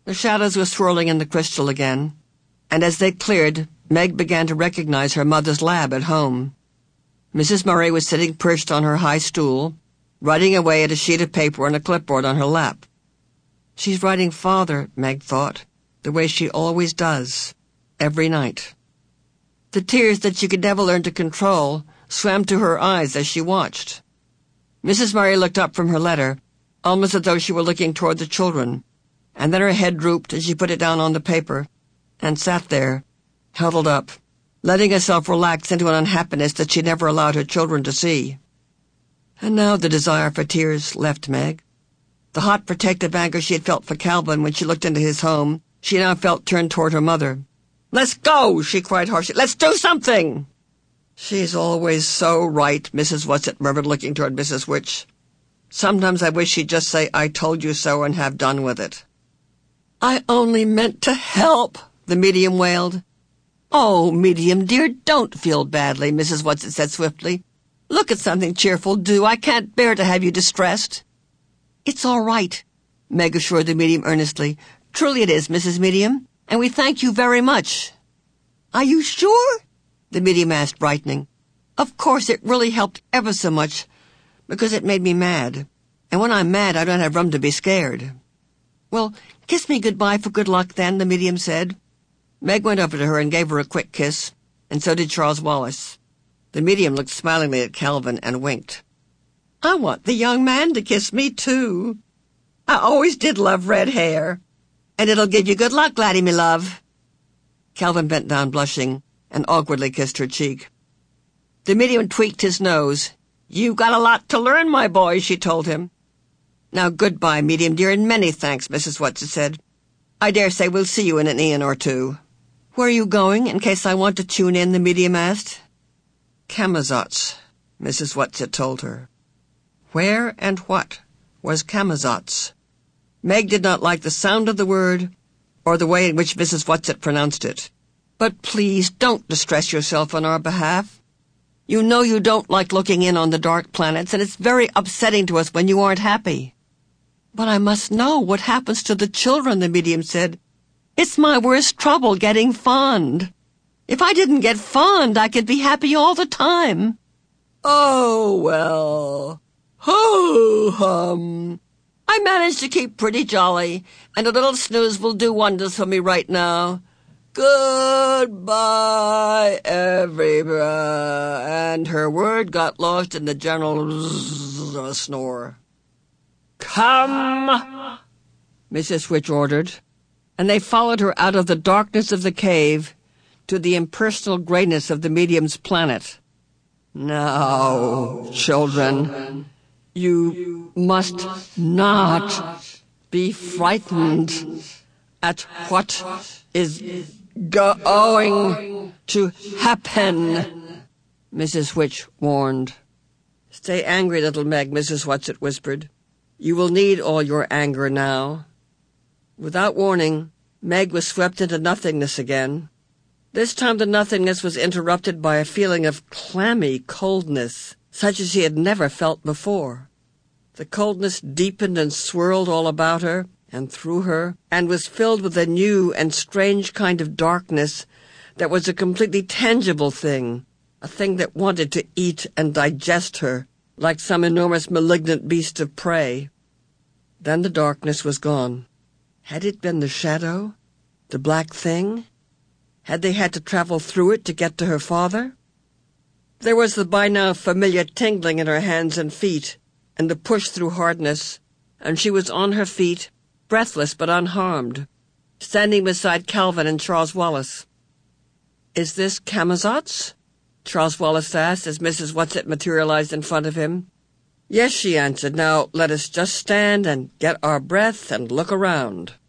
The shadows were swirling in the crystal again, and as they cleared, Meg began to recognize her mother's lab at home. Mrs. Murray was sitting perched on her high stool, writing away at a sheet of paper and a clipboard on her lap. She's writing Father, Meg thought, the way she always does, every night. The tears that she could never learn to control swam to her eyes as she watched. Mrs. Murray looked up from her letter, almost as though she were looking toward the children, and then her head drooped as she put it down on the paper, and sat there, huddled up, letting herself relax into an unhappiness that she never allowed her children to see. And now the desire for tears left Meg. The hot protective anger she had felt for Calvin when she looked into his home, she now felt turned toward her mother. "Let's go!" she cried harshly. "Let's do something!" "She's always so right," Mrs. Whatsit murmured, looking toward Mrs. Witch. "Sometimes I wish she'd just say, 'I told you so,' and have done with it." "I only meant to help," the medium wailed. "Oh, medium dear, don't feel badly," Mrs. Whatsit said swiftly. "Look at something cheerful, do. I can't bear to have you distressed." "It's all right," Meg assured the medium earnestly. "Truly it is, Mrs. Medium, and we thank you very much." "Are you sure?" the medium asked, brightening. "Of course, it really helped ever so much, because it made me mad. And when I'm mad, I don't have room to be scared." "Well, kiss me goodbye for good luck, then," the medium said. Meg went over to her and gave her a quick kiss, and so did Charles Wallace. The medium looked smilingly at Calvin and winked. "I want the young man to kiss me, too. I always did love red hair. And it'll give you good luck, laddie, me love." Calvin bent down, blushing, and awkwardly kissed her cheek. The medium tweaked his nose. "You've got a lot to learn, my boy," she told him. "Now, goodbye, medium dear, and many thanks," Mrs. Whatsit said. "I dare say we'll see you in an eon or two." "Where are you going, in case I want to tune in?" the medium asked. "Camazotz," Mrs. Whatsit told her. Where and what was Camazotz? Meg did not like the sound of the word, or the way in which Mrs. Whatsit pronounced it. "But please don't distress yourself on our behalf. You know you don't like looking in on the dark planets, and it's very upsetting to us when you aren't happy." "But I must know what happens to the children," the medium said. "It's my worst trouble getting fond. If I didn't get fond, I could be happy all the time." "Oh, well, ho-hum. I managed to keep pretty jolly, and a little snooze will do wonders for me right now. Goodbye, everybody." And her word got lost in the general snore. "Come," Mrs. Witch ordered, and they followed her out of the darkness of the cave to the impersonal grayness of the medium's planet. "Now, children, you must not be frightened at what is going to happen," Mrs. Witch warned. "Stay angry, little Meg," Mrs. Whatsit whispered. "You will need all your anger now." Without warning, Meg was swept into nothingness again. This time the nothingness was interrupted by a feeling of clammy coldness, such as she had never felt before. The coldness deepened and swirled all about her and through her, and was filled with a new and strange kind of darkness that was a completely tangible thing, a thing that wanted to eat and digest her, like some enormous malignant beast of prey. Then the darkness was gone. Had it been the shadow? The black thing? Had they had to travel through it to get to her father? There was the by now familiar tingling in her hands and feet, and the push through hardness, and she was on her feet, breathless but unharmed, standing beside Calvin and Charles Wallace. "Is this Camazotz?" Charles Wallace asked as Mrs. Whatsit materialized in front of him. "Yes," she answered. "Now let us just stand and get our breath and look around."